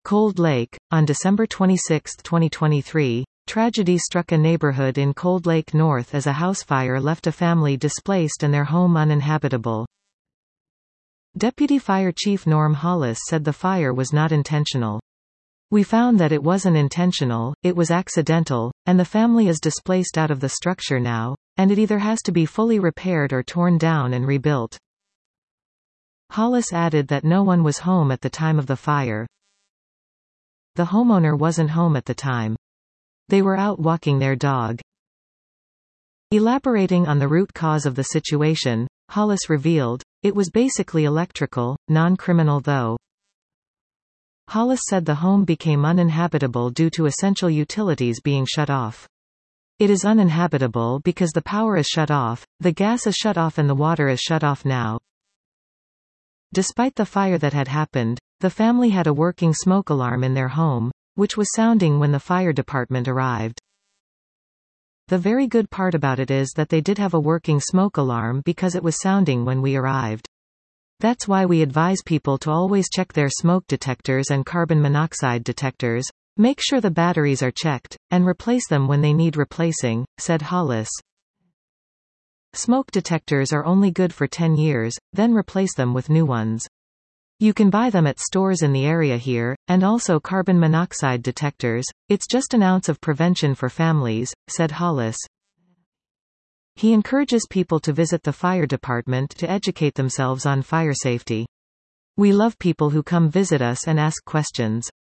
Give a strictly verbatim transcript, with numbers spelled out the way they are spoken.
Cold Lake, on December twenty-sixth twenty twenty-three, tragedy struck a neighborhood in Cold Lake North as a house fire left a family displaced and their home uninhabitable. Deputy Fire Chief Norm Hollis said the fire was not intentional. "We found that it wasn't intentional, it was accidental, and the family is displaced out of the structure now, and it either has to be fully repaired or torn down and rebuilt." Hollis added that no one was home at the time of the fire. The homeowner wasn't home at the time. They were out walking their dog. Elaborating on the root cause of the situation, Hollis revealed, "It was basically electrical, non-criminal though." Hollis said the home became uninhabitable due to essential utilities being shut off. "It is uninhabitable because the power is shut off, the gas is shut off and the water is shut off now." Despite the fire that had happened, the family had a working smoke alarm in their home, which was sounding when the fire department arrived. "The very good part about it is that they did have a working smoke alarm because it was sounding when we arrived. That's why we advise people to always check their smoke detectors and carbon monoxide detectors, make sure the batteries are checked, and replace them when they need replacing," said Hollis. "Smoke detectors are only good for ten years, then replace them with new ones. You can buy them at stores in the area here, and also carbon monoxide detectors. It's just an ounce of prevention for families," said Hollis. He encourages people to visit the fire department to educate themselves on fire safety. "We love people who come visit us and ask questions.